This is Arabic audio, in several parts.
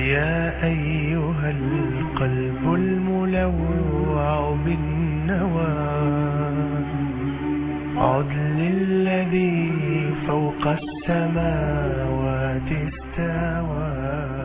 يا أيها القلب الملوع بالنوى عد للذي فوق السماوات استوى.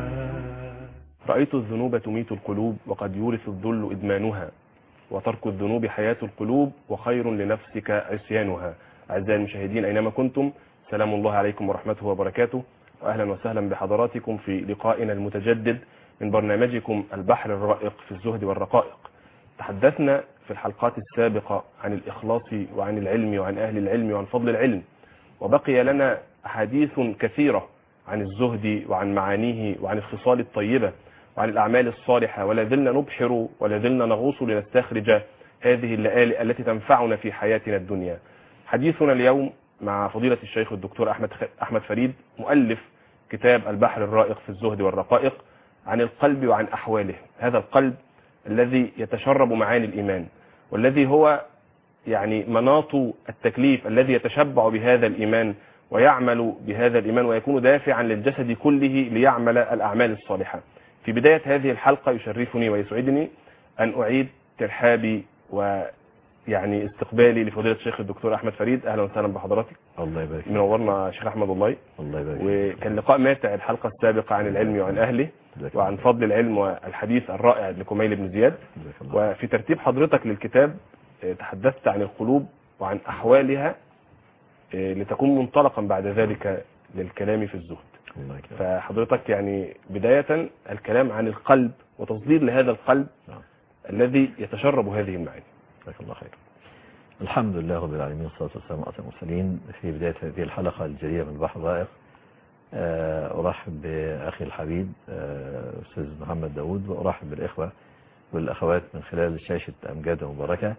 رأيت الذنوب تميت القلوب وقد يورث الذل إدمانها، وترك الذنوب حياة القلوب وخير لنفسك عصيانها. أعزائي المشاهدين أينما كنتم، سلام الله عليكم ورحمته وبركاته، وأهلا وسهلا بحضراتكم في لقائنا المتجدد من برنامجكم البحر الرائق في الزهد والرقائق. تحدثنا في الحلقات السابقة عن الإخلاص وعن العلم وعن أهل العلم وعن فضل العلم، وبقي لنا أحاديث كثيرة عن الزهد وعن معانيه وعن الخصال الطيبة وعن الأعمال الصالحة، ولا زلنا نبحر ولا زلنا نغوص لنستخرج هذه اللآلئ التي تنفعنا في حياتنا الدنيا. حديثنا اليوم مع فضيلة الشيخ الدكتور أحمد فريد، مؤلف كتاب البحر الرائق في الزهد والرقائق، عن القلب وعن أحواله. هذا القلب الذي يتشرب معاني الإيمان، والذي هو يعني مناط التكليف، الذي يتشبع بهذا الإيمان ويعمل بهذا الإيمان ويكون دافعا للجسد كله ليعمل الأعمال الصالحة. في بداية هذه الحلقة يشرفني ويسعدني أن أعيد ترحابي ويعني استقبالي لفضيلة الشيخ الدكتور أحمد فريد. أهلا وسهلا بحضرتك. الله يبارك فيك. منورنا شيخ أحمد. الله يبارك فيك. وكان لقاء ماتع الحلقة السابقة عن العلم وعن أهله وعن فضل العلم والحديث الرائع لكميل بن زياد. وفي ترتيب حضرتك للكتاب تحدثت عن القلوب وعن أحوالها لتكون منطلقا بعد ذلك للكلام في الزهد. فحضرتك يعني بداية الكلام عن القلب وتصدير لهذا القلب الذي يتشرب هذه المعاني. جزاك الله خير. الحمد لله رب العالمين، والصلاة والسلام على المرسلين. في بداية هذه الحلقة الجديدة من البحر الرائق أرحب بأخي الحبيب أستاذ محمد داود، وأرحب بالإخوة والأخوات من خلال شاشة أمجاد مباركة،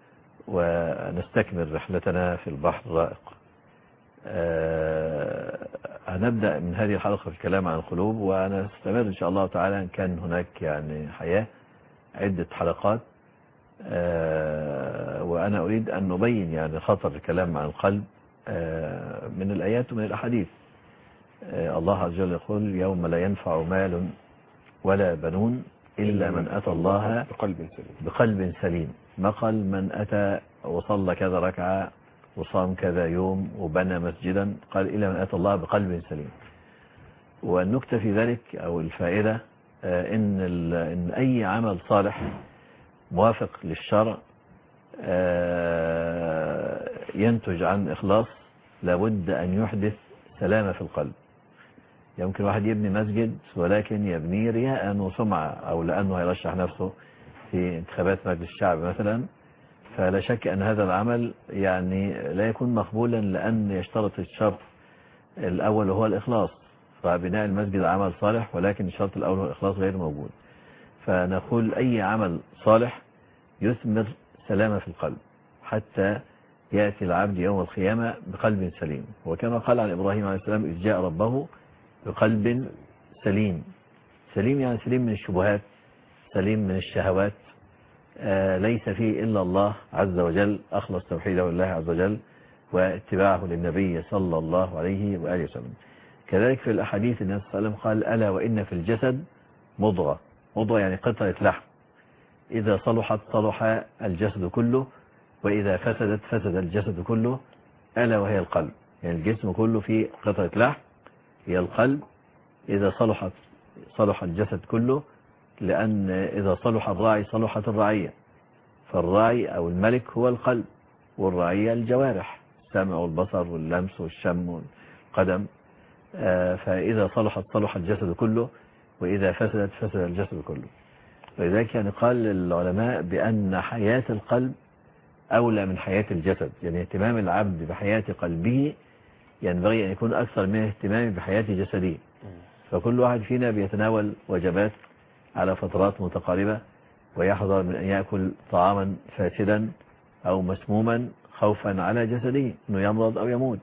ونستكمل رحلتنا في البحر الرائق. هنبدأ من هذه الحلقة في الكلام عن القلوب، ونستمر إن شاء الله تعالى إن كان هناك يعني حياة عدة حلقات. وأنا أريد أن نبين يعني خطر الكلام عن القلب من الآيات ومن الأحاديث. الله عز وجل يقول: يوم لا ينفع مال ولا بنون إلا من أتى الله بقلب سليم. ما قال من أتى وصلى كذا ركعة وصام كذا يوم وبنى مسجدا، قال إلا من أتى الله بقلب سليم. والنكتة في ذلك أو الفائدة إن أي عمل صالح موافق للشرع ينتج عن إخلاص لابد أن يحدث سلامة في القلب. يمكن واحد يبني مسجد ولكن يبنيه رياء وسمعة، أو لأنه هيرشح نفسه في انتخابات مجلس الشعب مثلا، فلا شك أن هذا العمل يعني لا يكون مقبولا، لأن يشترط الشرط الأول وهو الإخلاص. فبناء المسجد عمل صالح، ولكن الشرط الأول هو الإخلاص غير موجود. فنقول أي عمل صالح يثمر سلامة في القلب حتى يأتي العبد يوم القيامة بقلب سليم. وكما قال عن إبراهيم عليه السلام: إذ جاء ربه بقلب سليم. سليم يعني سليم من الشبهات، سليم من الشهوات، ليس فيه إلا الله عز وجل، أخلص توحيده لله عز وجل واتباعه للنبي صلى الله عليه وآله وسلم. كذلك في الأحاديث النبي صلى الله عليه وسلم قال: ألا وإن في الجسد مضغة. مضغة يعني قطعة لحم، إذا صلحت صلح الجسد كله، وإذا فسدت فسد الجسد كله، ألا وهي القلب. يعني الجسم كله فيه قطعة لحم هي القلب، إذا صلحت صلح الجسد كله، لأن إذا صلح الراعي صلحت الرعية. فالراعي أو الملك هو القلب، والرعية الجوارح، السمع والبصر واللمس والشم والقدم. فإذا صلحت صلح الجسد كله، وإذا فسدت فسد الجسد كله. ولذلك يعني قال العلماء بأن حياة القلب أولى من حياة الجسد. يعني اهتمام العبد بحياة قلبه ينبغي أن يكون أكثر من اهتمامه بحياة جسده. فكل واحد فينا بيتناول وجبات على فترات متقاربة، ويحذر من أن يأكل طعاما فاسدا أو مسموما خوفا على جسده أنه يمرض أو يموت.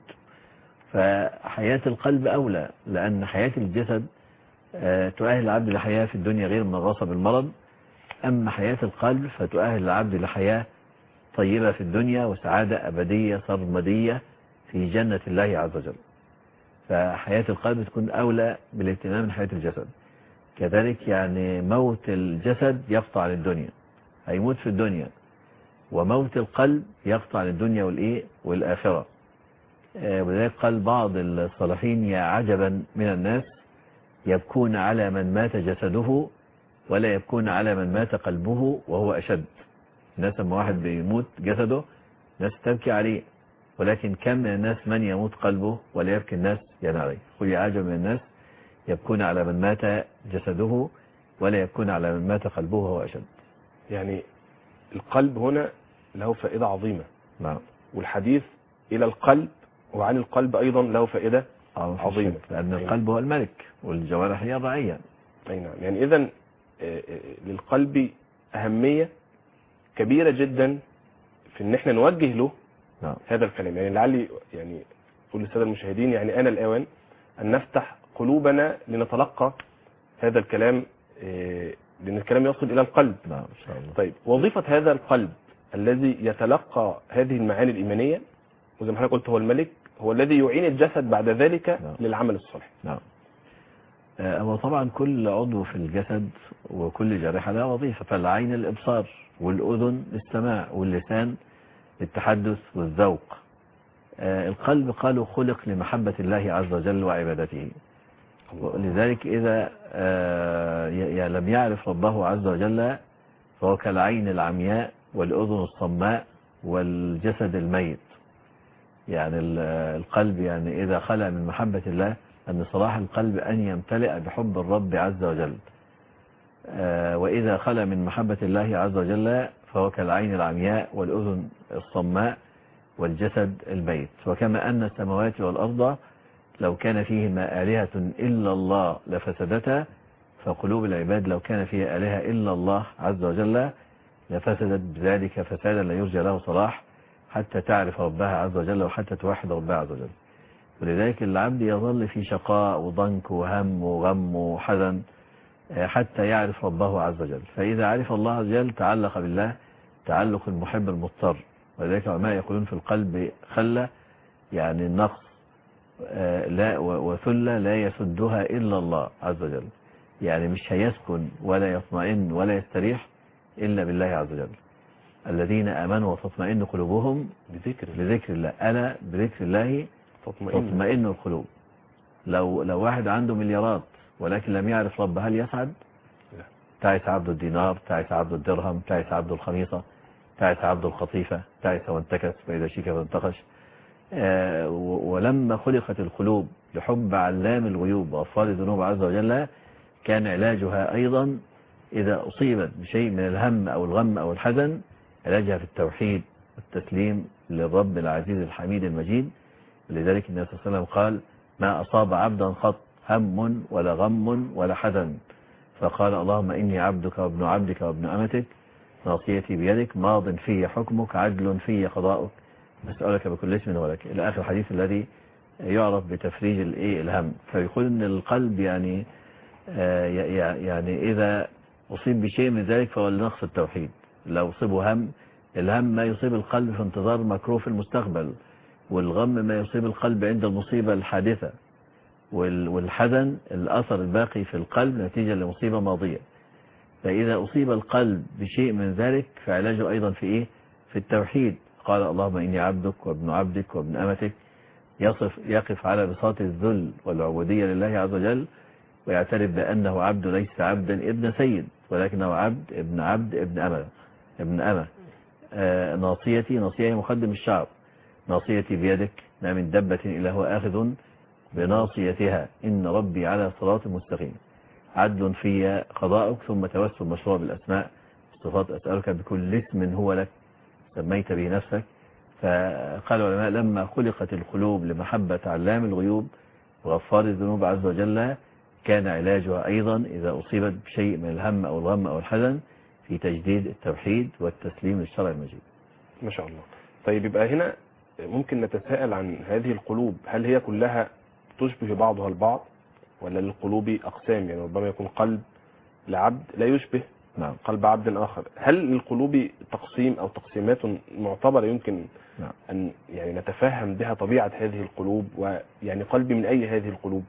فحياة القلب أولى، لأن حياة الجسد تؤهل العبد لحياة في الدنيا غير منغصة بالمرض، أما حياة القلب فتؤهل العبد لحياة طيبة في الدنيا وسعادة أبدية سرمدية في جنة الله عز وجل. فحياة القلب تكون أولى بالاهتمام من حياة الجسد. كذلك يعني موت الجسد يقطع للدنيا، هيموت في الدنيا، وموت القلب يقطع للدنيا والإيه والآخرة. ولذلك قال بعض الصالحين: يا عجبا من الناس يبكون على من مات جسده ولا يبكون على من مات قلبه وهو أشد. الناس لما واحد بيموت جسده ناس تبكي عليه، ولكن كم من الناس من يموت قلبه ولا يبكي الناس عليه. قل يا عجب من الناس يبكون على من مات جسده ولا يبكون على من مات قلبه وهو أشد. يعني القلب هنا له فائدة عظيمة. نعم. والحديث إلى القلب وعن القلب أيضا له فائدة عظيمة، لأن القلب هو الملك والجوارح هي الرعية. أي نعم. يعني إذن للقلب أهمية كبيرة جدا في ان احنا نوجه له نعم. هذا الكلام. يعني لعلي يعني أقول للسادة المشاهدين يعني آن الأوان أن نفتح قلوبنا لنتلقى هذا الكلام، لأن الكلام يصل إلى القلب. نعم إن شاء الله. طيب، وظيفة هذا القلب الذي يتلقى هذه المعاني الإيمانية، وزي ما حضرتك قلت هو الملك، هو الذي يعين الجسد بعد ذلك نعم. للعمل الصالح. نعم. أما طبعا كل عضو في الجسد وكل جارحة لها وظيفة، فالعين الإبصار، والأذن السماع، واللسان التحدث والذوق. القلب قالوا خلق لمحبة الله عز وجل وعبادته، ولذلك إذا لم يعرف ربه عز وجل فهو كالعين العمياء والأذن الصماء والجسد الميت. يعني القلب يعني إذا خلى من محبة الله، أن صلاح القلب أن يمتلئ بحب الرب عز وجل، وإذا خلى من محبة الله عز وجل فهو كالعين العمياء والأذن الصماء والجسد الميت. وكما أن السماوات والأرض لو كان فيهما آلهة إلا الله لفسدتا، فقلوب العباد لو كان فيها آلهة إلا الله عز وجل لفسدت بذلك فسادا لا يرجى له صلاح حتى تعرف ربها عز وجل وحتى توحد ربها عز وجل. ولذلك العبد يظل في شقاء وضنك وهم وغم وحزن حتى يعرف ربه عز وجل. فإذا عرف الله عز وجل تعلق بالله تعلق المحب المضطر. ولذلك العلماء يقولون في القلب خلة، يعني النقص لا وثلة لا يسدها إلا الله عز وجل، يعني مش هيسكن ولا يطمئن ولا يستريح إلا بالله عز وجل. الذين آمنوا وتطمئن قلوبهم بذكر الله، ألا بذكر الله تطمئن القلوب. لو واحد عنده مليارات ولكن لم يعرف رب هل يسعد؟ لا. تعس عبد الدينار، تعس عبد الدرهم، تعس عبد الخميصة، تعس عبد القطيفة، تعس وانتكس فإذا شيك فانتقش. ولما خلقت القلوب لحب علام الغيوب وغفار الذنوب عز وجل، كان علاجها أيضا إذا أصيبت بشيء من الهم أو الغم أو الحزن علاجها في التوحيد والتسليم للرب العزيز الحميد المجيد. لذلك النبي صلى الله عليه وسلم قال: ما أصاب عبدا قط هم ولا غم ولا حزن، فقال: اللهم إني عبدك وابن عبدك وابن أمتك ناصيتي بيدك ماض في حكمك عدل في قضاؤك أسألك بكل اسم هو لك، إلى آخر الحديث الذي يعرف بتفريج الهم. فيقول إن القلب يعني إذا أصيب بشيء من ذلك فهو لنقص التوحيد. لو أصيبه هم، الهم ما يصيب القلب في انتظار مكروه في المستقبل، والغم ما يصيب القلب عند المصيبة الحادثة، والحزن الأثر الباقي في القلب نتيجة لمصيبة ماضية. فإذا أصيب القلب بشيء من ذلك فعلاجه أيضا في إيه؟ في التوحيد. قال: اللهم إني عبدك وابن عبدك وابن أمتك، يقف على بساط الذل والعبودية لله عز وجل، ويعترف بأنه عبد ليس عبدا ابن سيد، ولكنه عبد ابن أمة. ناصيتي مقدم الشعب، ناصيتي بيدك، ما من دبة إلا هو آخذ بناصيتها، إن ربي على صراط مستقيم. عدل في قضاءك، ثم توسل مشروع بالأسماء الصفات. أسألك بكل اسم هو لك سميت به نفسك. فقال العلماء: لما خلقت القلوب لمحبة علام الغيوب وغفار الذنوب عز وجل، كان علاجها أيضا إذا أصيبت بشيء من الهم أو الغم أو الحزن في تجديد التوحيد والتسليم للشرع المجيد. ما شاء الله. طيب، يبقى هنا ممكن نتساءل عن هذه القلوب، هل هي كلها تشبه بعضها البعض، ولا للقلوب أقسام؟ يعني ربما يكون قلب لعبد لا يشبه نعم. قلب عبد آخر. هل للقلوب تقسيم أو تقسيمات معتبرة يمكن نعم. أن يعني نتفهم بها طبيعة هذه القلوب، ويعني قلبي من أي هذه القلوب؟ نعم.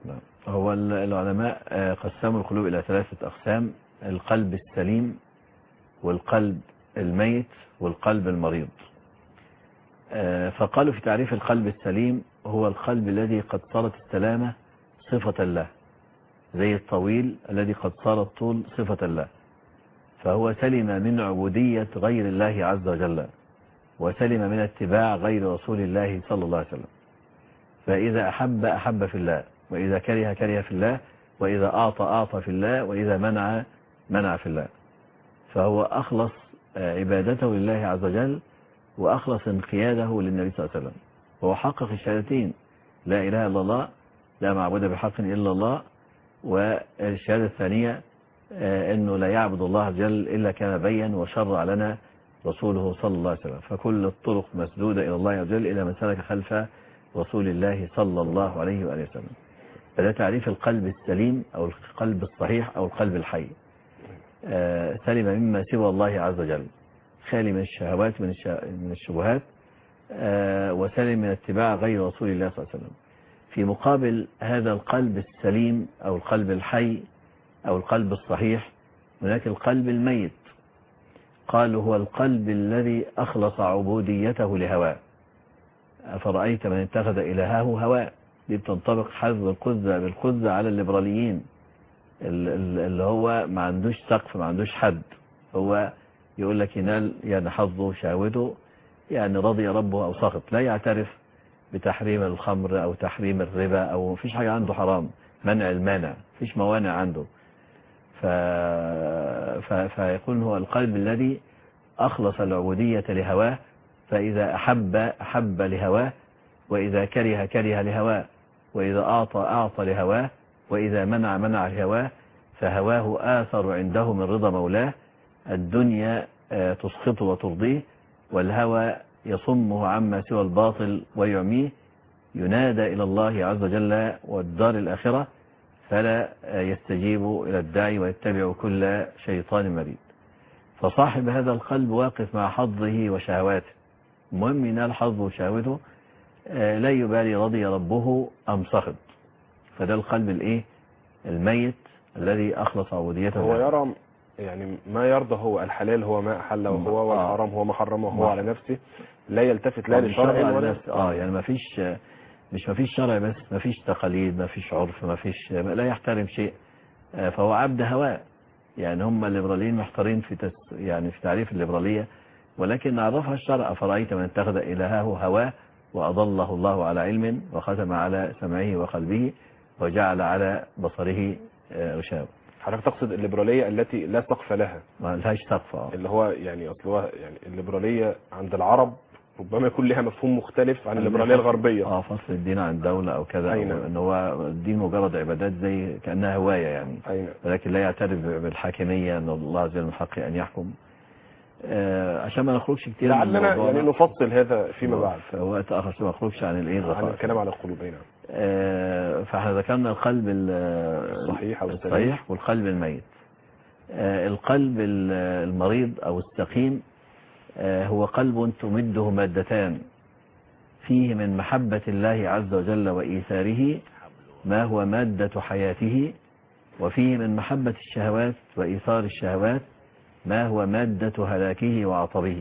هو العلماء قسموا القلوب إلى 3 أقسام: القلب السليم، والقلب الميت، والقلب المريض. فقالوا في تعريف القلب السليم: هو القلب الذي قد صارت السلامة صفة له، زي الطويل الذي قد صار الطول صفة له، فهو سلم من عبودية غير الله عز وجل، وسلم من اتباع غير رسول الله صلى الله عليه وسلم. فإذا أحب أحب في الله، وإذا كره كره في الله، وإذا أعطى أعطى في الله، وإذا منع منع في الله. فهو أخلص عبادته لله عز وجل، وأخلص انقياده للنبي صلى الله عليه وسلم، وهو حقق الشهادتين: لا إله إلا الله، لا معبود بحق إلا الله، والشهادة الثانية أنه لا يعبد الله عز وجل إلا كما بين وشرع لنا رسوله صلى الله عليه وسلم. فكل الطرق مسدودة إلى الله عز وجل إلى من سلك خلف رسول الله صلى الله عليه وآله وسلم. فده تعريف القلب السليم أو القلب الصحيح أو القلب الحي. سلم مما سوى الله عز وجل، خالي من الشهوات من الشبهات، وسلم من اتباع غير رسول الله صلى الله عليه وسلم. في مقابل هذا القلب السليم أو القلب الحي أو القلب الصحيح هناك القلب الميت. قالوا: هو القلب الذي أخلص عبوديته لهواه. أفرأيت من اتخذ إلهه هواه. دي بتنطبق حذف القذة بالقذة على الليبراليين، اللي هو ما عندوش سقف، ما عندوش حد. هو يقول لك ينال يعني حظه شهوته، يعني رضي ربه أو سخط، لا يعترف بتحريم الخمر أو تحريم الربا، أو فيش حاجة عنده حرام، منع المانع، فيش موانع عنده. فيكون هو القلب الذي أخلص العبودية لهواه، فإذا أحب أحب لهواه، وإذا كره كره لهواه، وإذا أعطى أعطى لهواه، وإذا منع منع لهواه. فهواه آثر عنده من رضا مولاه، الدنيا تسخطه وترضيه، والهوى يصمه عما سوى الباطل ويعميه. ينادى إلى الله عز وجل والدار الآخرة، فلا يستجيب إلى الداعي ويتبع كل شيطان مريد. فصاحب هذا القلب واقف مع حظه وشهواته، المهم ينال حظه وشهوته، لا يبالي رضي ربه أم سخط. فده القلب الايه الميت الذي أخلص عبوديته. هو يرى يعني ما يرضى هو الحلال هو ما أحله هو، والحرام هو ما حرمه هو على نفسه، لا يلتفت لا لشرع ولا يعني ما فيش شرع، بس ما فيش تقاليد، ما فيش عرف، ما فيش، لا يحترم شيء. فهو عبد هواه. يعني هم الليبراليين محتارين يعني في تعريف الليبرالية، ولكن عرفها الشرع: أفرأيت من اتخذ إلهه هواه وأضله الله على علم وختم على سمعه وقلبه وجعل على بصره غشاوة. حضرتك تقصد الليبرالية التي لا سقف لها، ما لهاش سقف. اللي هو يعني أصلها يعني الليبرالية عند العرب ربما يكون لها مفهوم مختلف عن الليبرالية الغربية. فصل الدين عن دولة أو كذا، أو إن هو الدين مجرد عبادات زي كأنها هواية يعني. ولكن لا يعترف بالحاكمية، أن الله عز وجل من حقه أن يحكم. عشان ما نخرجش كتير لعلنا يعني نفصل هذا فيما بعد في وقت آخر، ما نخرجش عن عن الكلام على القلوب. فاحنا ذكرنا القلب الصحيح والقلب الميت. القلب المريض أو السقيم هو قلب تمده مادتان: فيه من محبة الله عز وجل وإيثاره ما هو مادة حياته، وفيه من محبة الشهوات وإيثار الشهوات ما هو مادة هلاكه وعطبه.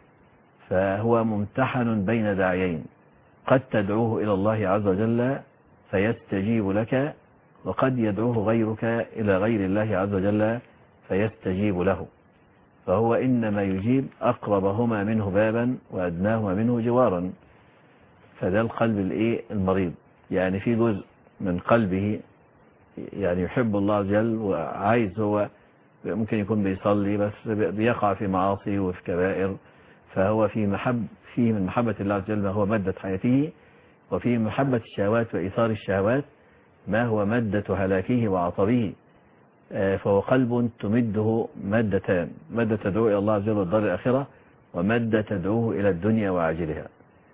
فهو ممتحن بين داعيين: قد تدعوه إلى الله عز وجل فيستجيب لك، وقد يدعوه غيرك إلى غير الله عز وجل فيستجيب له. فهو إنما يجيب أقربهما منه بابا وأدناهما منه جوارا. فده القلب المريض. يعني في جزء من قلبه يعني يحب الله عز وجل وعايز، هو ممكن يكون بيصلي بس بيقع في معاصي وفي كبائر، فهو فيه من محبة الله عز وجل ما هو مادة حياته، وفيه محبة الشهوات وإيثار الشهوات ما هو مادة هلاكه وعطبه. فهو قلب تمده مادتان: مادة تدعو إلى الله عز وجل والدار الآخرة، ومادة تدعوه إلى الدنيا وعاجلها.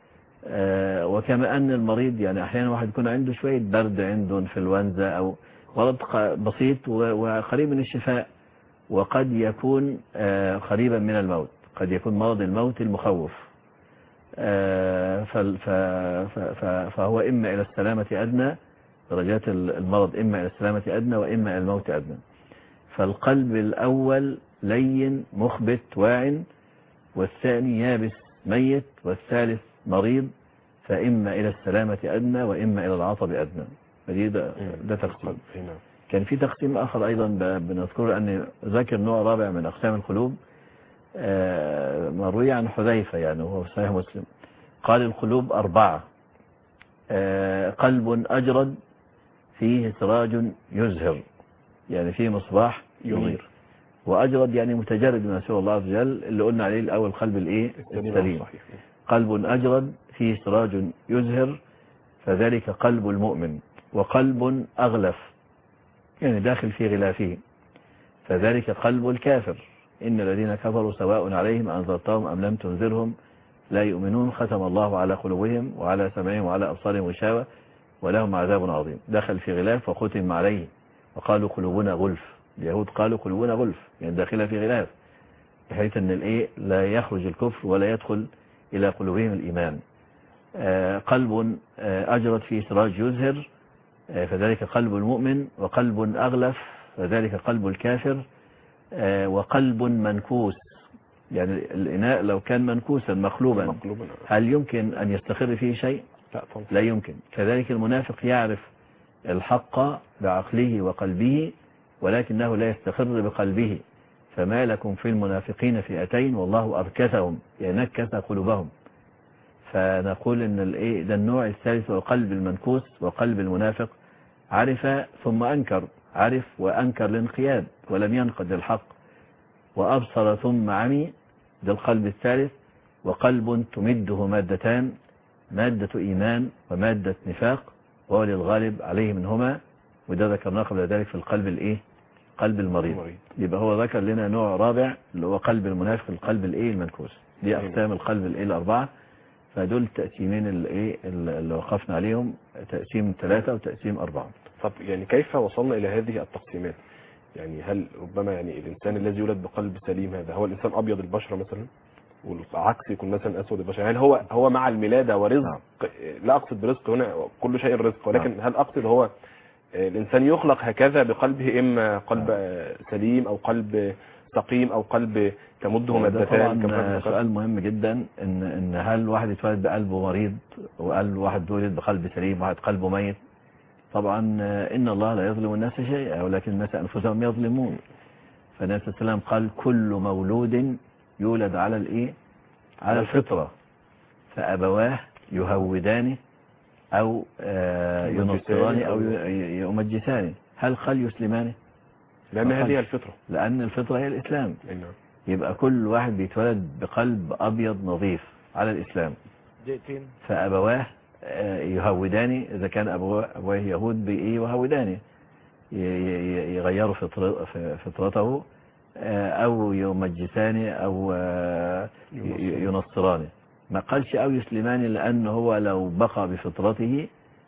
وكما أن المريض يعني أحيانا واحد يكون عنده شوية برد، عنده انفلونزا أو مرض بسيط وقريب من الشفاء، وقد يكون قريبا من الموت، قد يكون مرض الموت المخوف. فهو إما إلى السلامة أدنى درجات المرض إما إلى السلامة أدنى وإما إلى الموت أدنى. فالقلب الأول لين مخبت واع، والثاني يابس ميت، والثالث مريض، فإما إلى السلامة أدنى وإما إلى العطب أدنى. فدي ده تقسيم. كان في تقسيم آخر أيضا بنذكره، أن ذكر نوع رابع من أقسام القلوب مروي عن حذيفة يعني وهو في صحيح مسلم، قال القلوب 4: قلب أجرد فيه سراج يزهر، يعني فيه مصباح ينير، وأجرد يعني متجرد من سوى الله عز وجل، اللي قلنا عليه الأول قلب السليم. قلب أجرد فيه سراج يزهر، فذلك قلب المؤمن. وقلب أغلف يعني داخل في غلافه، فذلك قلب الكافر. إن الذين كفروا سواء عليهم أنذرتهم أم لم تنذرهم لا يؤمنون، ختم الله على قلوبهم وعلى سمعهم وعلى أبصارهم غشاوة ولهم عذاب عظيم. دخل في غلاف وختم عليه، وقالوا قلوبنا غلف. اليهود قالوا قلوبنا غلف يعني داخلها في غلاف، بحيث أن لا يخرج الكفر ولا يدخل إلى قلوبهم الإيمان. قلب أجرد فيه سراج يزهر، فذلك قلب المؤمن. وقلب أغلف فذلك قلب الكافر. وقلب منكوس يعني الإناء لو كان منكوسا مقلوبا هل يمكن أن يستقر فيه شيء؟ لا يمكن. كذلك المنافق يعرف الحق بعقله وقلبه ولكنه لا يستقر بقلبه. فما لكم في المنافقين فئتين والله أركسهم يعني نكس قلوبهم. فنقول ان ده النوع الثالث هو قلب المنكوس وقلب المنافق. عرف ثم أنكر، عرف وأنكر الانقياد ولم ينقد الحق. وأبصر ثم عمي، ده القلب الثالث. وقلب تمده مادتان، مادة إيمان ومادة نفاق، وهو للغالب عليه منهما، وده ذكرناه قبل ذلك في القلب قلب المريض. يبقى هو ذكر لنا نوع رابع اللي هو قلب المنافق، القلب المنكوس. دي أقسام القلب الأربعة. فدول تقسيمين اللي وقفنا عليهم، تقسيم 3 وتقسيم 4. طب يعني كيف وصلنا إلى هذه التقسيمات؟ يعني هل ربما يعني الإنسان الذي يولد بقلب سليم هذا هو الإنسان أبيض البشرة مثلا، والعكس يكون مثلا أسود البشرة؟ يعني هل هو مع الميلادة ورزق؟ لا أقصد برزق هنا كل شيء رزق، ولكن هل أقصد هو الإنسان يخلق هكذا بقلبه، إما قلب سليم أو قلب سقيم أو قلب تمده مادتان؟ طبعا سؤال مهم جدا، إن هل واحد يتولد بقلبه مريض وقال واحد يولد بقلب سليم وواحد قلبه ميت؟ طبعا إن الله لا يظلم الناس شيئا ولكن الناس أنفسهم يظلمون. فالنبي صلى الله عليه وسلم قال كل مولود يولد على على الفطرة، فأبواه يهودانه أو ينصرانه أو يمجسانه. هل قال يسلمانه؟ لأن هذه الفطرة، لأن الفطرة هي الإسلام. يبقى كل واحد بيتولد بقلب أبيض نظيف على الإسلام. فأبواه يهودانه، إذا كان أبواه يهود يهودانه يغيروا فطرته، أو يمجسانه أو ينصرانه. ما قالش أو يسلمانه، لأنه هو لو بقى بفطرته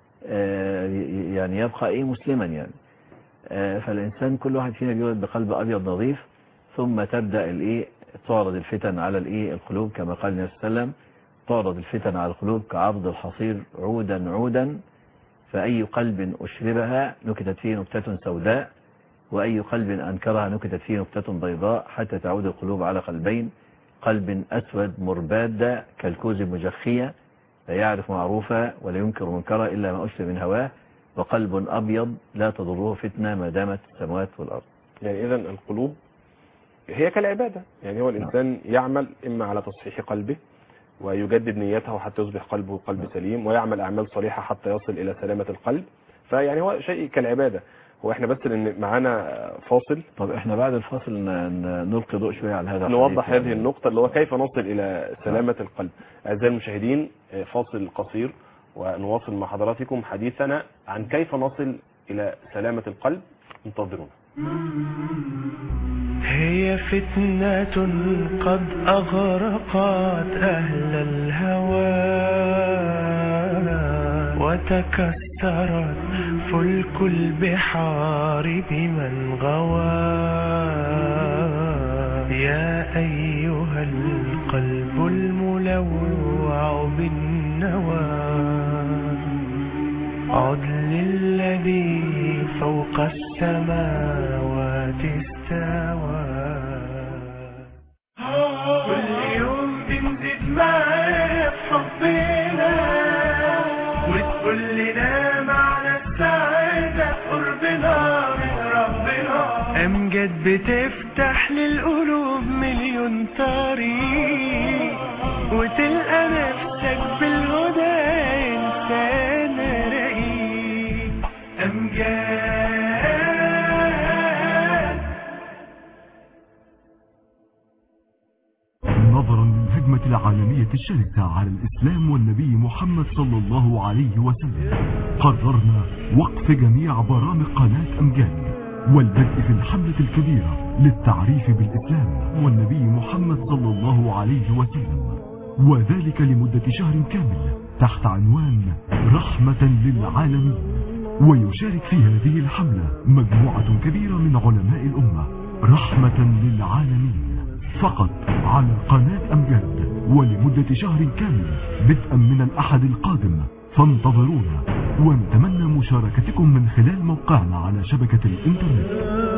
يعني يبقى مسلما يعني. فالإنسان كل واحد فينا بيولد بقلب أبيض نظيف، ثم تبدأ تعرض الفتن على القلوب كما قال النبي صلى الله عليه وسلم: تعرض الفتن على القلوب كعرض الحصير عودا عودا، فأي قلب أشربها نكتت فيه نكتة سوداء، وأي قلب أنكرها نكتت فيه نكتة بيضاء، حتى تعود القلوب على قلبين: قلب أسود مرباد كالكوز المجخية لا يعرف معروفا ولا ينكر منكرا إلا ما أشرب من هواه، وقلب أبيض لا تضره فتنة ما دامت السماوات والأرض. يعني إذن القلوب هي كالعبادة، يعني هو الإنسان يعمل إما على تصحيح قلبه ويجدد نيته حتى يصبح قلبه قلب سليم، ويعمل أعمال صالحة حتى يصل إلى سلامة القلب. فيعني هو شيء كالعبادة. هو احنا بس لأن معانا فاصل. طب احنا بعد الفاصل نلقي ضوء شوية على هذا، نوضح هذه النقطة اللي هو كيف نصل إلى سلامة القلب. أعزائي المشاهدين، فاصل قصير ونواصل مع حضراتكم حديثنا عن كيف نصل إلى سلامة القلب. انتظرونا. هي فتنة قد أغرقت أهل الهوى، وتكسرت فلك البحار بمن غوى. يا أيها القلب الملوع بالنوى، عد لله استوى. كل يوم بنزيد معاه حبنا وتقول لنا معنى السعادة قربنا من ربنا. أمجد بتفتح للقلوب مليون طريق وتلقى نفسك بالهدى إنسان رقيق. أمجاد. نظرا للهجمة العالمية الشرسة على الإسلام والنبي محمد صلى الله عليه وسلم قررنا وقف جميع برامج قناة أمجاد والبدء في الحملة الكبيرة للتعريف بالإسلام والنبي محمد صلى الله عليه وسلم، وذلك لمدة شهر كامل تحت عنوان رحمة للعالمين. ويشارك في هذه الحملة مجموعة كبيرة من علماء الأمة. رحمة للعالمين فقط على قناة أمجاد ولمدة شهر كامل بدءا من الأحد القادم، فانتظرونا ونتمنى مشاركتكم من خلال موقعنا على شبكة الإنترنت.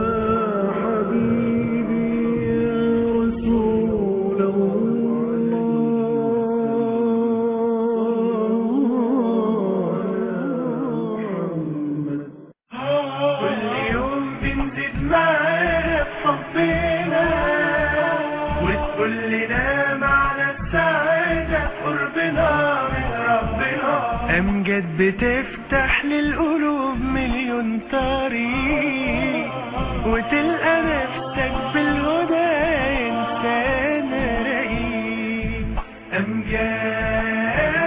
كل يوم بنزيد معاه حبنا وتقول لنا معنى السعادة قربنا من ربنا. أمجد بتفتح للقلوب مليون طريق وتلقى نفسك بالهدى إنسان رقيق. أمجاد.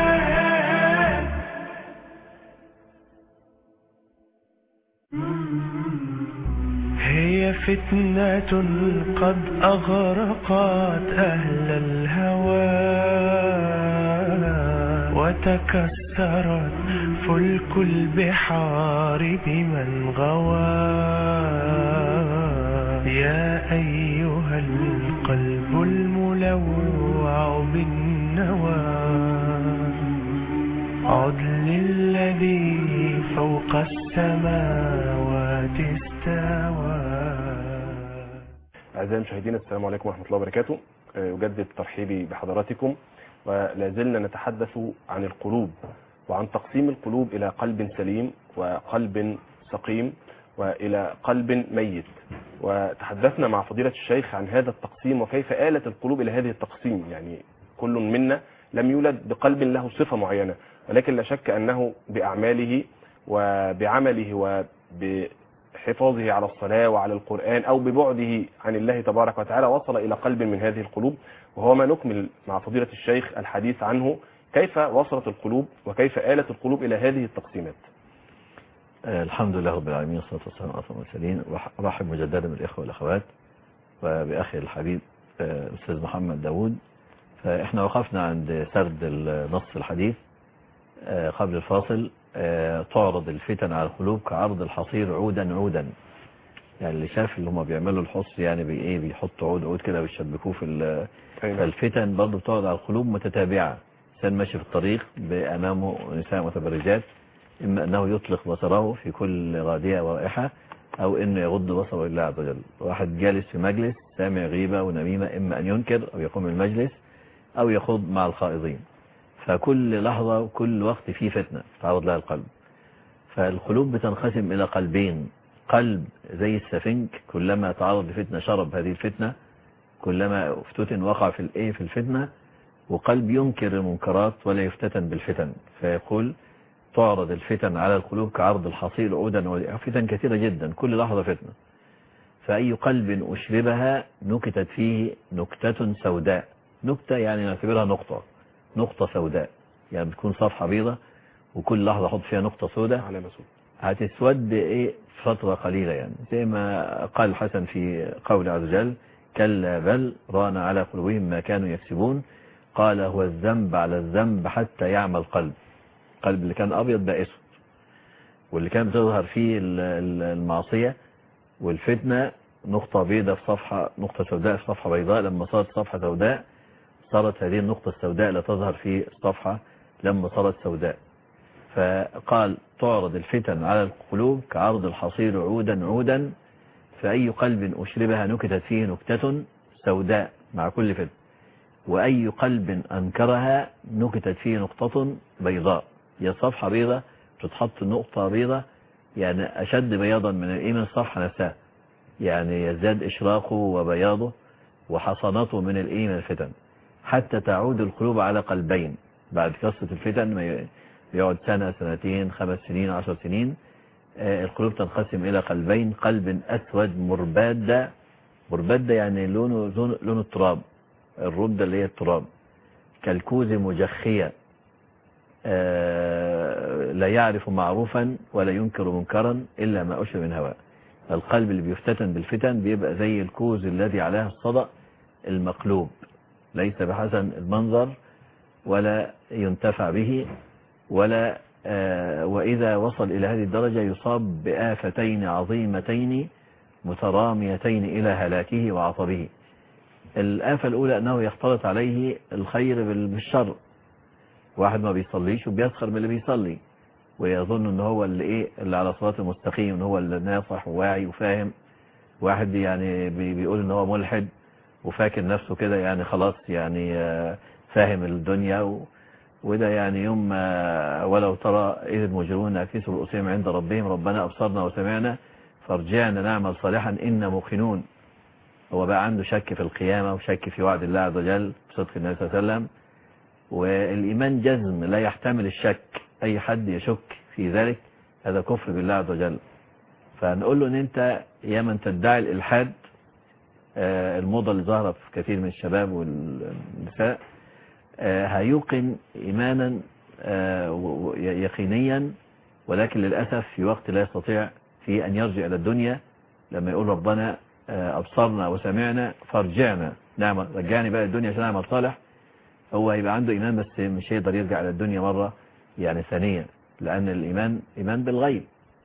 هي فتنة قد أغرقت أهل الهوى وتكسرت فلك البحار بمن غوى. يا أيها القلب الملوع بالنوى عد للذي فوق السماوات استوى. أعزائي المشاهدين، السلام عليكم ورحمة الله وبركاته. أجدد ترحيبي بحضراتكم، ولا زلنا نتحدث عن القلوب وعن تقسيم القلوب إلى قلب سليم وقلب سقيم وإلى قلب ميت. وتحدثنا مع فضيلة الشيخ عن هذا التقسيم وكيف آلت القلوب إلى هذه التقسيم. يعني كل منا لم يولد بقلب له صفة معينة، ولكن لا شك أنه بأعماله وبعمله وبحفاظه على الصلاة وعلى القرآن أو ببعده عن الله تبارك وتعالى وصل إلى قلب من هذه القلوب. وهو ما نكمل مع فضيلة الشيخ الحديث عنه، كيف وصلت القلوب وكيف آلت القلوب إلى هذه التقسيمات. الحمد لله رب العالمين، والصلاة والسلام على أشرف المرسلين. رحب مجددا بالإخوة والأخوات وبأخي الحبيب الأستاذ محمد داوود. فإحنا وقفنا عند سرد نص الحديث قبل الفاصل. تعرض الفتن على القلوب كعرض الحصير عودا عودا. يعني اللي شاف اللي هم بيعملوا الحص يعني بيحطوا عود كده ويشبكوه في الفتن برضه بتعرض على القلوب متتابعة. إنسان ماشي في الطريق بأمامه نساء متبرجات، إما أنه يطلق بصره في كل غادية ورائحة أو أنه يغض بصره لله عز وجل. واحد جالس في مجلس سامع غيبة ونميمة، إما أن ينكر أو يقوم من المجلس أو يخوض مع الخائضين. فكل لحظة وكل وقت فيه فتنة تعرض لها القلب. فالقلوب بتنقسم إلى قلبين: قلب زي السفنج كلما تعرض لفتنة شرب هذه الفتنة، كلما افتتن وقع في الفتنة. وقلب ينكر المنكرات ولا يفتتن بالفتن. فيقول تعرض الفتن على القلوب كعرض الحصير عودا. فتن كثيرة جدا، كل لحظة فتنة. فأي قلب أشربها نكتت فيه نكتة سوداء. نكتة يعني نعتبرها نقطة سوداء، يعني بتكون صفحة بيضة وكل لحظة حط فيها نقطة سوداء هتسود فترة قليلة. يعني زي ما قال الحسن في قول عز وجل: كلا بل ران على قلوبهم ما كانوا يكسبون. قال: هو الذنب على الذنب حتى يعمى القلب. القلب اللي كان أبيض بقى أسود، واللي كان بتظهر فيه المعصية والفتنة نقطة بيضاء في صفحة، نقطة سوداء في صفحة بيضاء. لما صارت صفحة سوداء صارت هذه النقطة السوداء لا تظهر في الصفحة لما صارت سوداء. فقال تعرض الفتن على القلوب كعرض الحصير عودا عودا. فأي قلب أشربها نكتت فيه نكتة سوداء مع كل فتنة، وأي قلب أنكرها نكتت فيه نقطة بيضاء. هي صفحة بيضاء تتحط نقطة بيضاء يعني أشد بياضا من الإيمان الصفحة نفسها، يعني يزداد إشراقه وبياضه وحصنته من الإيمان الفتن، حتى تعود القلوب على قلبين بعد قصة الفتن. ما يقعد سنة، سنتين، 5 سنين، 10 سنين، القلوب تنقسم إلى قلبين: قلب أسود مربدة يعني لون التراب، الردة اللي هي التراب، كالكوز مجخية، لا يعرف معروفا ولا ينكر منكرا إلا ما أشرب من هواء. القلب اللي بيفتتن بالفتن بيبقى زي الكوز الذي عليه الصدأ المقلوب، ليس بحسن المنظر ولا ينتفع به، ولا وإذا وصل إلى هذه الدرجة يصاب بآفتين عظيمتين متراميتين إلى هلاكه وعطبه. الآفة الأولى أنه يختلط عليه الخير بالشر، واحد ما بيصليش وبيسخر من اللي بيصلي ويظن أنه هو اللي على صراط المستقيم، أنه هو اللي ناصح وواعي وفاهم. واحد يعني بيقول أنه هو ملحد وفاكر نفسه كده يعني خلاص يعني فاهم الدنيا وده يعني يوم ولو ترى إذ المجرمون ناكسوا رؤوسهم عند ربهم ربنا أبصرنا وسمعنا فارجعنا نعمل صالحا إنا موقنون. هو بقى عنده شك في القيامة وشك في وعد الله عز وجل بصدق النبي صلى الله عليه وسلم، والإيمان جزم لا يحتمل الشك. أي حد يشك في ذلك هذا كفر بالله عز وجل. فنقول له أن أنت يا من تدعي الإلحاد، الموضة اللي ظاهرة في كثير من الشباب والنساء، هيوقن إيمانا يقينيا، ولكن للأسف في وقت لا يستطيع في أن يرجع إلى الدنيا. لما يقول ربنا أبصرنا وسمعنا فارجعنا نعمل، رجعني بقى الدنيا عشان أعمل صالح، هو هيبقى عنده إيمان بس مش هيقدر يرجع إلى الدنيا مرة يعني ثانية، لأن الإيمان إيمان بالغيب.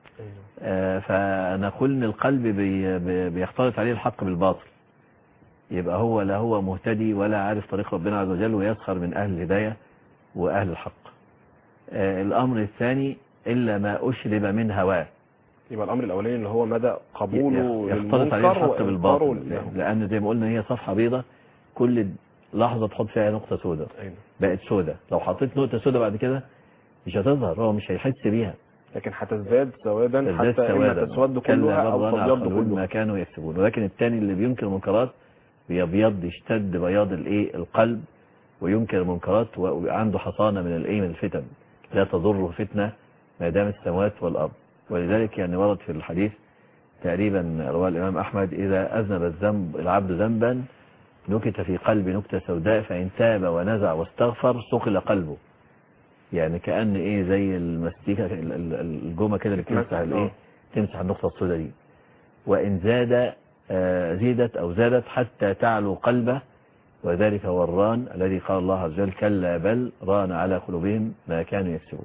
فنقول إن القلب بيختلط عليه الحق بالباطل، يبقى هو لا هو مهتدي ولا عارف طريق ربنا عز وجل ويسخر من أهل الهداية وأهل الحق. الأمر الثاني إلا ما أشرب من هواه. يبقى الأمر الأولاني اللي هو مدى قبوله يختلط عليه الحق بالباطل، لأن زي ما قلنا هي صفحة بيضة كل لحظة تحط فيها نقطة سوداء بقت سوداء، لو حطيت نقطة سوداء بعد كده مش هتظهر، هو مش هيحس بيها، لكن هتزداد سوادا حتى إما تسود كلها أو تبيض كلها ما كانوا يكسبون. ولكن الثاني اللي بينكر المنكرات بيبيض، يشتد بياض القلب وينكر المنكرات وعنده حصانة من من الفتن، لا تضره فتنة ما دام السماوات والأرض. ولذلك يعني ورد في الحديث تقريبا رواه الإمام أحمد: إذا أذنب العبد ذنبا نكت في قلب نكتة سوداء فإن تاب ونزع واستغفر صقل قلبه. يعني كأن زي المستيكة الجومة كده اللي بتمسح تمسح النقطة السوداء دي، وإن زيدت أو زادت حتى تعلو قلبه، وذلك هو الران الذي قال الله عز وجل: كلا بل ران على قلوبهم ما كانوا يكسبون.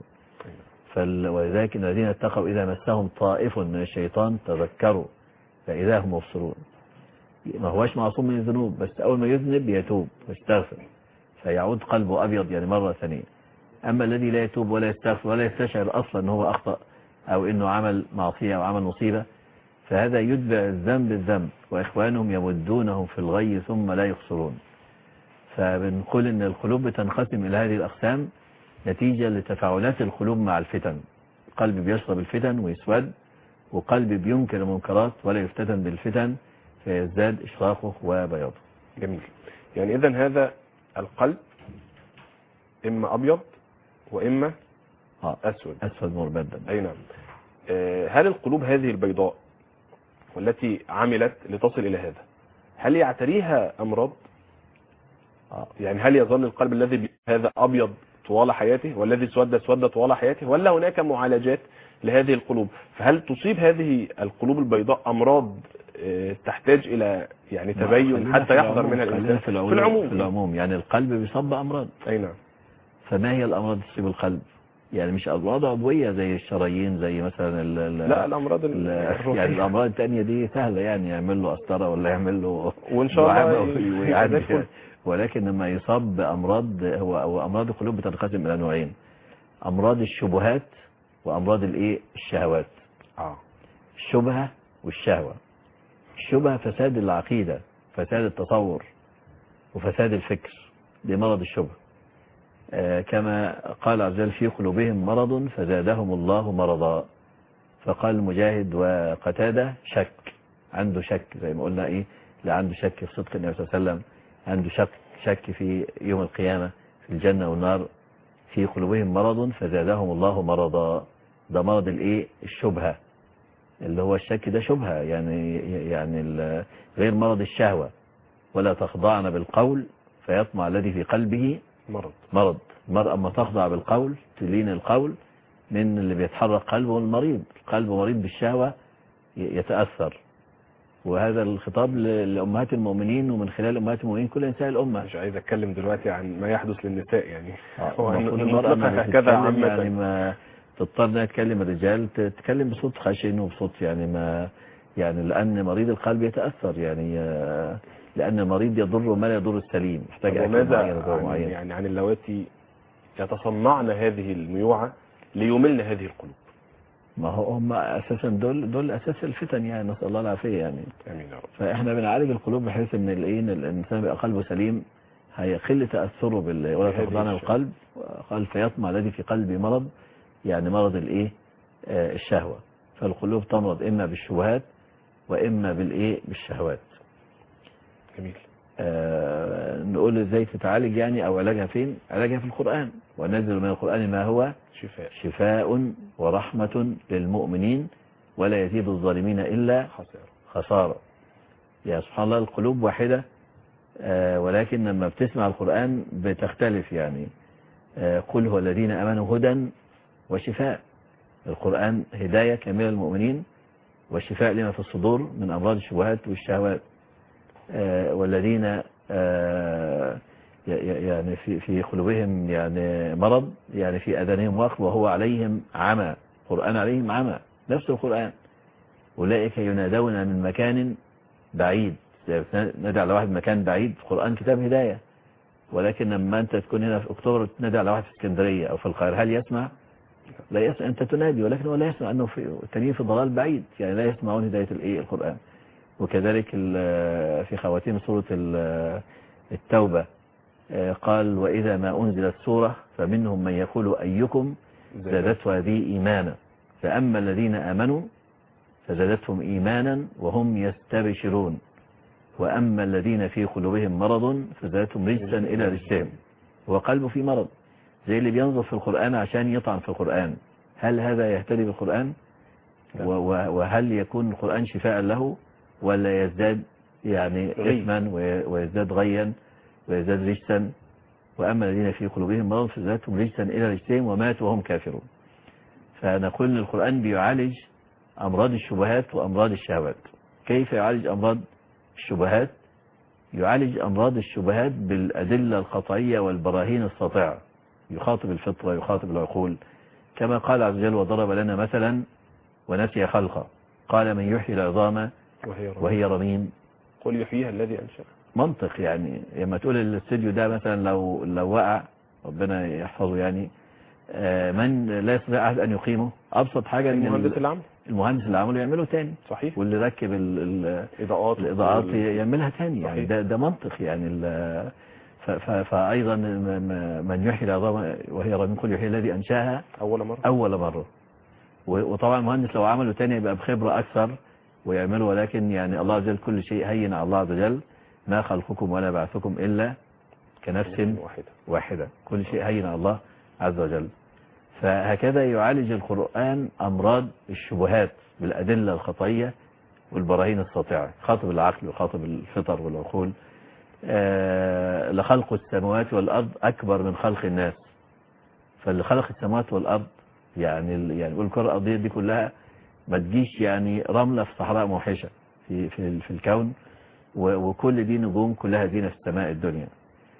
ولذلك الذين اتقوا إذا مسهم طائف من الشيطان تذكروا فإذا هم مبصرون. ما هوش معصوم من الذنوب، بس أول ما يذنب يتوب ويستغفر فيعود قلبه أبيض يعني مرة ثانية. أما الذي لا يتوب ولا يستغفر ولا يستشعر أصلا أنه أخطأ أو أنه عمل معصية أو عمل مصيبة، فهذا يتبع الذنب بالذنب، وإخوانهم يمدونهم في الغي ثم لا يقصرون. فبنقول أن القلوب بتنقسم إلى هذه الأقسام نتيجة لتفاعلات القلوب مع الفتن. قلب بيشرب الفتن ويسود، وقلب بينكر المنكرات ولا يفتتن بالفتن فيزداد إشراقه وبياضه. جميل. يعني إذن هذا القلب إما أبيض وإما أسود مربدا. أي نعم. هل القلوب هذه البيضاء والتي عملت لتصل إلى هذا هل يعتريها أمراض؟ يعني هل يظل القلب الذي هذا أبيض طوال حياته والذي اسود طوال حياته، ولا هناك معالجات لهذه القلوب؟ فهل تصيب هذه القلوب البيضاء أمراض تحتاج إلى يعني تبين حتى يحذر منها الإنسان؟ في العموم يعني القلب بيصاب بأمراض. أي نعم. فما هي الأمراض اللي تصيب القلب؟ يعني مش أمراض عضوية زي الشرايين، زي مثلا لا الأمراض يعني الأمراض الثانية دي سهلة، يعني يعمل له قسطرة ولا يعمل له وإن شاء الله ويعدي. ولكن لما يصاب بأمراض، هو أمراض القلوب بتنقسم إلى نوعين: أمراض الشبهات وأمراض الشهوات. الشبهة والشهوة. الشبهة فساد العقيدة، فساد التصور، وفساد الفكر، دي مرض الشبهة. كما قال عز وجل في قلوبهم مرض فزادهم الله مرضا. فقال مجاهد وقتادة شك، عنده شك زي ما قلنا ايه، لا عنده شك في صدق النبي صلى الله عليه وسلم، عنده شك في يوم القيامة في الجنة والنار. في قلوبهم مرض فزادهم الله مرضا، ده مرض الايه الشبهة، اللي هو الشك ده شبهة يعني غير مرض الشهوة. ولا تخضعن بالقول فيطمع الذي في قلبه مرض. المرأة اما تخضع بالقول تلين القول من اللي بيتحرك قلبه المريض، القلب مريض بالشهوة يتأثر. وهذا الخطاب لأمهات المؤمنين، ومن خلال أمهات المؤمنين كل إنسان الأمة. مش عايز أتكلم دلوقتي عن ما يحدث للنساء يعني المفروض المرأة ما تتكلم يعني ما تضطر انها تكلم الرجال، تتكلم بصوت خشن وبصوت يعني ما يعني، لأن مريض القلب يتأثر يعني، لأن المريض يضر ما لا يضر السليم، محتاج أكل معين يعني عن اللواتي يتصنعن هذه الميوعة ليملن هذه القلوب. ما هو هم أساسا دول أساس الفتن يعني، نسأل الله العافية يعني. آمين يا رب. فإحنا بنعالج القلوب بحيث إن الإنسان يبقى قلبه سليم، هيقل تأثره ولا تخضعن القلب. قال فيطمع الذي في قلبه مرض، يعني مرض الإيه الشهوة. فالقلوب تمرض إما بالشبهات وإما بالشهوات. جميل. نقول ازاي تتعالج يعني، او علاجها فين؟ علاجها في القرآن. وننزل من القرآن ما هو شفاء ورحمة للمؤمنين ولا يزيد الظالمين إلا خسارة. يا سبحان الله، القلوب واحدة ولكن لما بتسمع القرآن بتختلف يعني. قل هو الذين آمنوا هدى وشفاء. القرآن هداية كاملة للمؤمنين وشفاء لما في الصدور من أمراض الشبهات والشهوات. والذين يعني في قلوبهم يعني مرض، يعني في أذانهم وقر وهو عليهم عمى. القرآن عليهم عمى، نفس القرآن. أولئك ينادون من مكان بعيد، ندعى على واحد مكان بعيد. القرآن كتاب هداية، ولكن لما أنت تكون هنا في أكتوبر تنادي على واحد في اسكندرية أو في القاهرة، هل يسمع؟ لا يسمع. أنت تنادي ولكن هو لا يسمع، أنه التانيين في ضلال بعيد يعني، لا يسمعون هداية القرآن. وكذلك في خواتيم سورة التوبة قال وإذا ما أنزلت سورة فمنهم من يقول أيكم زادته هذه إيمانا فأما الذين آمنوا فزادتهم إيمانا وهم يستبشرون وأما الذين في قلوبهم مرض فزادتهم رجسا إلى رجسهم. هو قلبه في مرض، زي اللي بينظر في القرآن عشان يطعن في القرآن. هل هذا يهتدي بالقرآن؟ وهل يكون القرآن شفاء له، ولا يزداد يعني إثما ويزداد غيا ويزداد رجسا؟ وأما الذين في قلوبهم مرض فزادتهم رجسا إلى رجسهم وماتوا وهم كافرون. فنقول أن القرآن بيعالج أمراض الشبهات وأمراض الشهوات. كيف يعالج أمراض الشبهات؟ يعالج أمراض الشبهات بالأدلة القطعية والبراهين الساطعة، يخاطب الفطرة، يخاطب العقول. كما قال عز وجل وضرب لنا مثلا ونسي خلقه قال من يحيي العظام وهي رميم قل يحييها الذي أنشأ. منطق يعني. لما تقول الاستوديو ده مثلا لو وقع ربنا يحفظه يعني، من لا يستطيع أحد أن يقيمه، أبسط حاجة المهندس اللي عمله يعمله تاني. صحيح. واللي ركب الإضاءات يعملها تاني يعني. ده منطق يعني. فأيضا من يحيي العظام وهي رميم قل يحيي الذي أنشأها أول مرة. وطبعا المهندس لو عمله تاني يبقى بخبرة أكثر ويعمله، ولكن يعني الله عز وجل كل شيء هين على الله عز وجل، ما خلقكم ولا بعثكم إلا كنفس واحدة. كل شيء هين على الله عز وجل. فهكذا يعالج القرآن أمراض الشبهات بالأدلة القطعية والبراهين الساطعة، خاطب العقل وخاطب الفطر والعقول. لخلق السماوات والأرض أكبر من خلق الناس. فاللي خلق السماوات والأرض يعني الكرة الأرضية دي كلها ما تجيش يعني رملة في صحراء موحشة في الكون، وكل دي نجوم كلها زينة في السماء الدنيا.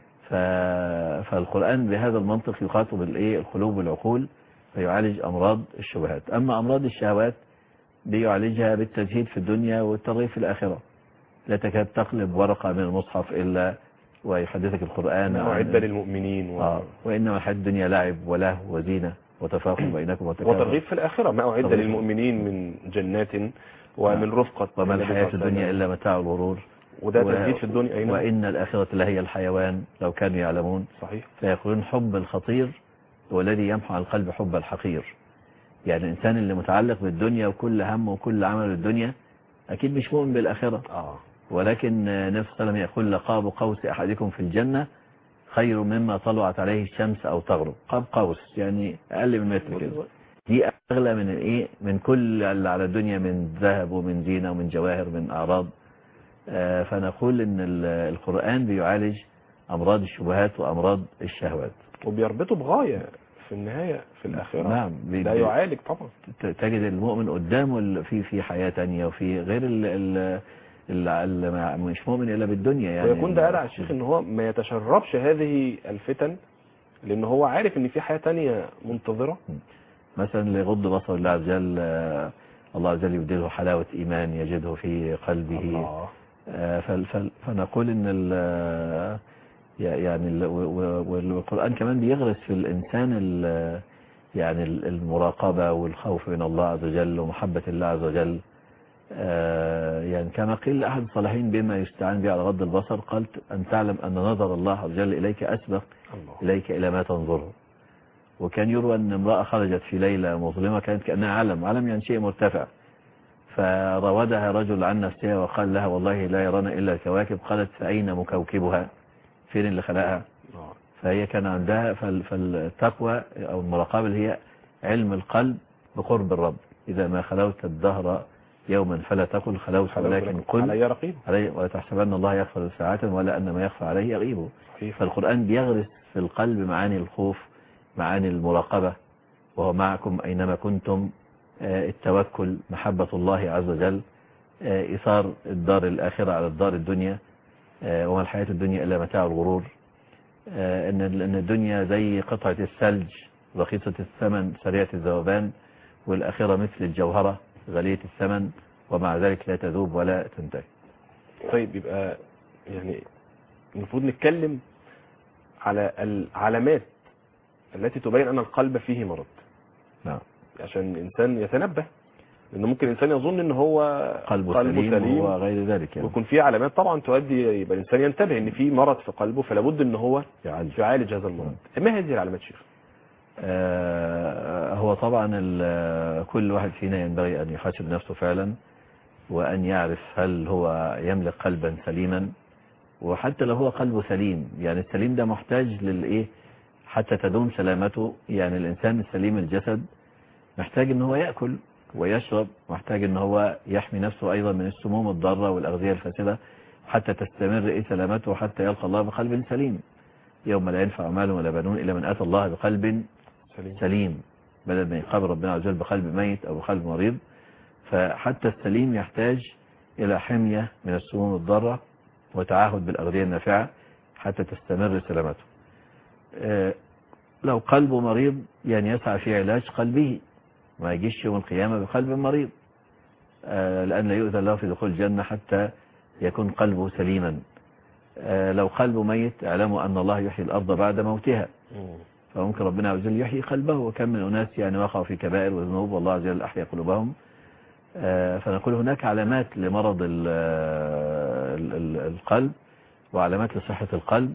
فالقرآن بهذا المنطق يخاطب القلوب والعقول فيعالج أمراض الشبهات. أما أمراض الشهوات بيعالجها بالتزهيد في الدنيا والترغيب في الآخرة. لا تكاد تقلب ورقة من المصحف إلا ويحدثك القرآن أعد للمؤمنين وإنما الحياة الدنيا لعب ولهو وزينة وتفاخر بينكم وترغيب في الآخرة. ما أعد للمؤمنين من جنات ومن رفقة وما النبي الحياة صلى الله عليه الدنيا وسلم. إلا متاع الغرور. وده تثبيت في الدنيا أي نعم. وإن الآخرة لهي الحيوان لو كانوا يعلمون. صحيح. فيقولون حب الخطير هو الذي يمحو على القلب حب الحقير. يعني الإنسان اللي متعلق بالدنيا وكل هم وكل عمل الدنيا أكيد مش مؤمن بالآخرة. ولكن النبي صلى الله عليه وسلم يقول لقاب قوس أحدكم في الجنة خير مما طلعت عليه الشمس أو تغرب. قاب قوس يعني أقل من متر كده. دي أغلى من إيه؟ من كل اللي على الدنيا من ذهب ومن زينة ومن جواهر من أعراض. فنقول إن القرآن بيعالج أمراض الشبهات وأمراض الشهوات، وبيربطه بغاية في النهاية في الآخرة. نعم. ده يعالج طبعا. تجد المؤمن قدامه في حياة تانية وفي غير اللي مش مؤمن إلا بالدنيا يعني. ويكون ده أدعى الشيخ إن هو ما يتشربش هذه الفتن، لأن هو عارف إن في حياة تانية منتظرة. مثلا ليغض بصر الله عز وجل، الله عز وجل يبدله حلاوة إيمان يجده في قلبه. الله. فنقول إن يعني والقرآن كمان بيغرس في الإنسان يعني المراقبة والخوف من الله عز وجل ومحبة الله عز وجل. يعني كما قيل أحد الصالحين بما يستعان به على غض البصر، قالت أن تعلم أن نظر الله عز وجل إليك أسبق إليك إلى ما تنظره. وكان يروى أن امرأة خرجت في ليلة مظلمة كانت كأنها علم يعني شيء مرتفع، فراودها رجل عن نفسها وقال لها والله لا يرانا إلا الكواكب. قالت فأين مكوكبها؟ فين اللي خلقها؟ فهي كان عندها فالتقوى أو المراقبة اللي هي علم القلب بقرب الرب. إذا ما خلوت الدهر يوما فلا تقل خلوت ولكن قل علي رقيب ولا تحسبن الله يغفر ساعة ولا أن ما يخفى عليه يغيبه. فالقرآن بيغرس في القلب معاني الخوف، معاني المراقبة، وهو معكم أينما كنتم، التوكل، محبة الله عز وجل، إثار الدار الآخرة على الدار الدنيا، وما الحياة الدنيا إلا متاع الغرور. إن الدنيا زي قطعة الثلج رخيصة الثمن سريعة الذوبان، والآخرة مثل الجوهرة غالية الثمن ومع ذلك لا تذوب ولا تنتهي. طيب يبقى يعني المفروض نتكلم على العلامات التي تبين أن القلب فيه مرض. نعم. عشان الإنسان يتنبه، لأنه ممكن الإنسان يظن أن هو قلبه سليم وغير ذلك يعني. ويكون فيه علامات طبعا تؤدي يبقى الإنسان ينتبه أن فيه مرض في قلبه، فلا بد أن هو يعالج هذا المرض. ما هذه العلامات شيخ؟ هو طبعا كل واحد فينا ينبغي أن يحاسب نفسه فعلا، وأن يعرف هل هو يملك قلبا سليما. وحتى لو هو قلبه سليم، يعني السليم ده محتاج للإيه حتى تدوم سلامته. يعني الإنسان السليم الجسد محتاج أن هو يأكل ويشرب، محتاج أن هو يحمي نفسه أيضا من السموم الضارة والأغذية الفاسدة حتى تستمر سلامته حتى يلقى الله بقلب سليم. يوم لا ينفع مال ولا بنون إلا من أتى الله بقلب سليم، بدل ما يقابل ربنا عز وجل بقلب ميت أو بقلب مريض. فحتى السليم يحتاج إلى حمية من السموم الضارة وتعاهد بالأغذية النافعة حتى تستمر سلامته. لو قلبه مريض يعني يسعى في علاج قلبه، ما يجيش يوم القيامة بقلب مريض، لأن لا يؤذن له في دخول الجنة حتى يكون قلبه سليما. لو قلبه ميت اعلموا أن الله يحيي الأرض بعد موتها، فممكن ربنا عز وجل يحيي قلبه. وكم من أناس يعني وقعوا في كبائر وذنوب والله عز وجل أحيا قلوبهم. فنقول هناك علامات لمرض القلب وعلامات لصحة القلب،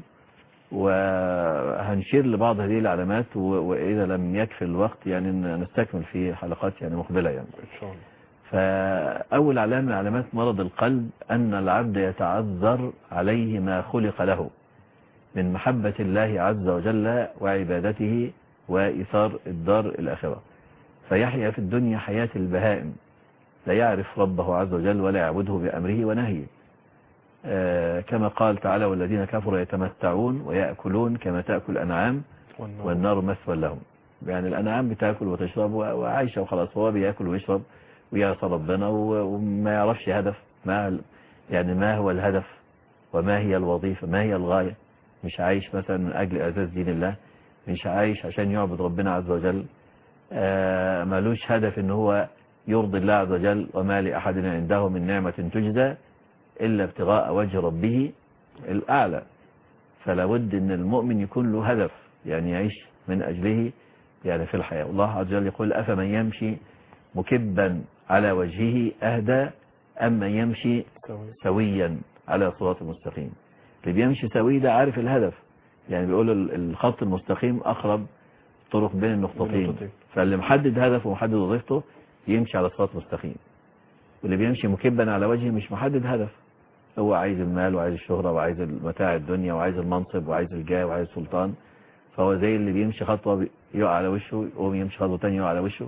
وهنشير لبعض هذه العلامات، وإذا لم يكفي الوقت يعني نستكمل في حلقات يعني مقبلة يعني إن شاء الله. فأول علامة من علامات مرض القلب أن العبد يتعذر عليه ما خلق له من محبة الله عز وجل وعبادته وإثار الدار الآخرة، فيحيا في الدنيا حياة البهائم، لا يعرف ربه عز وجل ولا يعبده بأمره ونهيه. كما قال تعالى والذين كفروا يتمتعون ويأكلون كما تأكل الأنعام والنار مثوى لهم. يعني الأنعام بتأكل وتشرب وعايشة وخلاص، هو بيأكل ويشرب ويعصى ربنا وما يعرفش هدف، ما هو الهدف وما هي الوظيفة، ما هي الغاية. مش عايش مثلا من أجل إعزاز دين الله، مش عايش عشان يعبد ربنا عز وجل، مالوش هدف إن هو يرضي الله عز وجل. وما لأحد عنده من نعمة تجزى إلا ابتغاء وجه ربه الأعلى. فلا بد أن المؤمن يكون له هدف يعني يعيش من أجله يعني في الحياة. الله عز وجل يقول أفمن يمشي مكبا على وجهه أهدى أم من يمشي سويا على صراط مستقيم. اللي بيمشي سوي ده عارف الهدف، يعني بيقول الخط المستقيم أقرب طرق بين النقطتين، فاللي محدد هدفه ومحدد وظيفته يمشي على صراط مستقيم. واللي بيمشي مكبا على وجهه مش محدد هدف، هو عايز المال وعايز الشهرة وعايز متاع الدنيا وعايز المنصب وعايز الجاه وعايز السلطان، فهو زي اللي بيمشي خطوة يقع على وشه يقوم يمشي خطوة تانية يقع على وشه.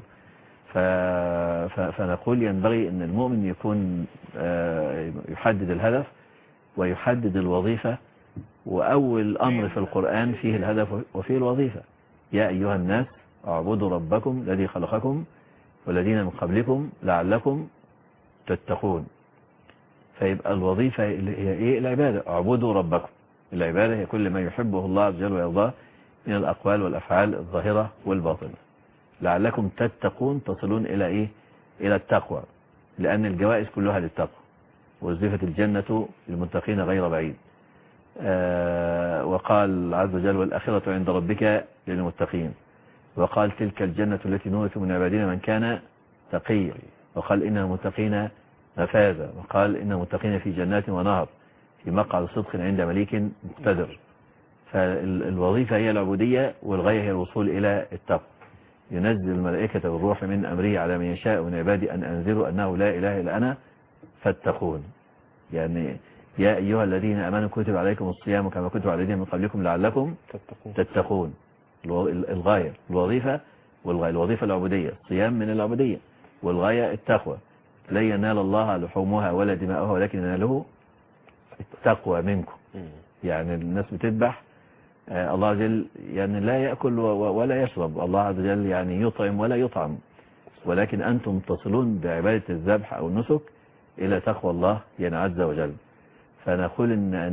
فنقول ينبغي أن المؤمن يكون يحدد الهدف ويحدد الوظيفة، وأول أمر في القرآن فيه الهدف وفيه الوظيفة. يا أيها الناس اعبدوا ربكم الذي خلقكم والذين من قبلكم لعلكم تتقون. فيبقى الوظيفة هي إيه؟ العبادة. اعبدوا ربكم، العبادة هي كل ما يحبه الله عز وجل ويرضاه من الأقوال والأفعال الظاهرة والباطنة. لعلكم تتقون، تصلون إلى إيه؟ إلى التقوى، لأن الجوائز كلها للتقوى، ووظيفة الجنة للمتقين غير بعيد. وقال عز وجل والآخرة عند ربك للمتقين، وقال تلك الجنة التي نورث من عبادنا من كان تقيا، وقال إن المتقين مفازا، وقال إن المتقين في جنات ونهر في مقعد صدق عند مليك مقتدر. فالوظيفة هي العبودية، والغاية هي الوصول إلى التقوى. ينزل الملائكة والروح من أمره على من يشاء من عبادي أن أنذروا أنه لا إله إلا أنا فاتقون. يعني يا أيها الذين آمنوا كتب عليكم الصيام كما كتب على الذين من قبلكم لعلكم تتقون. الغاية الوظيفة، والغاية الوظيفة العبودية، الصيام من العبودية، والغاية التقوى. لا ينال الله لحومها ولا دماؤها ولكن يناله التقوى منكم. يعني الناس بتذبح، الله عز وجل يعني لا يأكل ولا يشرب، الله عز وجل يعني يطعم ولا يطعم، ولكن أنتم تصلون بعبادة الذبح أو النسك إلى تقوى الله يعني عز وجل. فنقول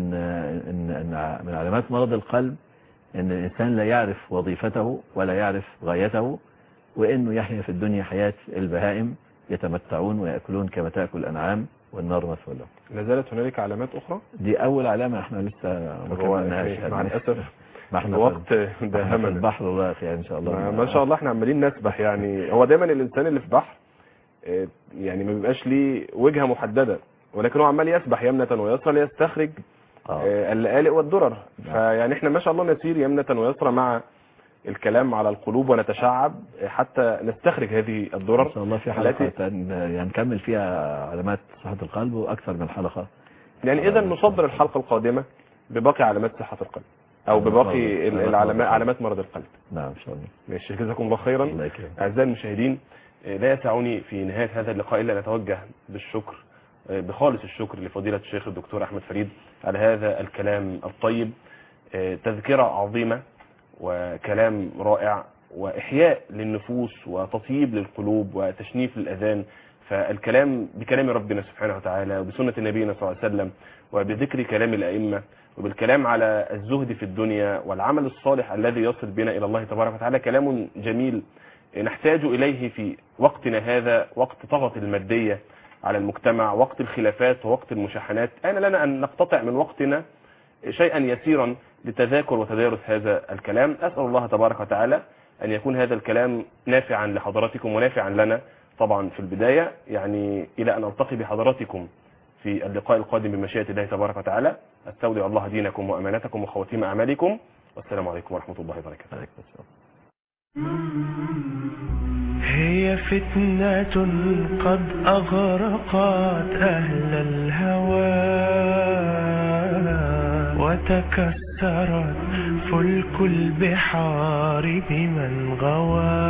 إن من علامات مرض القلب أن الإنسان لا يعرف وظيفته ولا يعرف غايته، وإنه يحيا في الدنيا حياة البهائم يتمتعون ويأكلون كما تأكل الأنعام والنار مثوى لهم. لا زالت هنالك علامات أخرى؟ دي أول علامة احنا لسه ما كملناش مع الأسف. ما احنا الوقت ده في البحر الواقع يعني إن شاء الله. ما شاء الله احنا عمالين نسبح. يعني هو دايما الإنسان اللي في بحر يعني ما بيبقاش ليه وجهة محددة، ولكن هو عمال يسبح يمنة ويسرى ليستخرج اللآلئ والدرر. فيعني احنا ما شاء الله نسير يمنة ويسرى مع الكلام على القلوب ونتشعب حتى نستخرج هذه الدرر. إن شاء الله في حلقة يعني نكمل فيها علامات صحة القلب وأكثر من حلقة. يعني إذا نصدر الحلقة القادمة بباقي علامات صحة القلب أو بباقي علامات مرض القلب. نعم إن شاء الله. ماشي، جزاكم الله خيرا. أعزائي المشاهدين، لا يسعني في نهاية هذا اللقاء إلا نتوجه بالشكر بخالص الشكر لفضيلة الشيخ الدكتور أحمد فريد على هذا الكلام الطيب. تذكرة عظيمة وكلام رائع وإحياء للنفوس وتطيب للقلوب وتشنيف للأذان. فالكلام بكلام ربنا سبحانه وتعالى وبسنة نبينا صلى الله عليه وسلم وبذكر كلام الأئمة وبالكلام على الزهد في الدنيا والعمل الصالح الذي يصل بنا إلى الله تبارك وتعالى كلام جميل نحتاج إليه في وقتنا هذا، وقت طغت المادية على المجتمع، وقت الخلافات ووقت المشاحنات. آن لنا أن نقتطع من وقتنا شيئا يسيرا لتذاكر وتدارس هذا الكلام. أسأل الله تبارك وتعالى أن يكون هذا الكلام نافعا لحضراتكم ونافعا لنا طبعا في البداية، يعني إلى أن ألتقي بحضراتكم في اللقاء القادم بمشيئة الله تبارك وتعالى. أستودع الله دينكم وأمانتكم وخواتيم أعمالكم، والسلام عليكم ورحمة الله وبركاته. هي فتنة قد أغرقت أهل الهوى وتكسرت فلك البحار بمن غوى.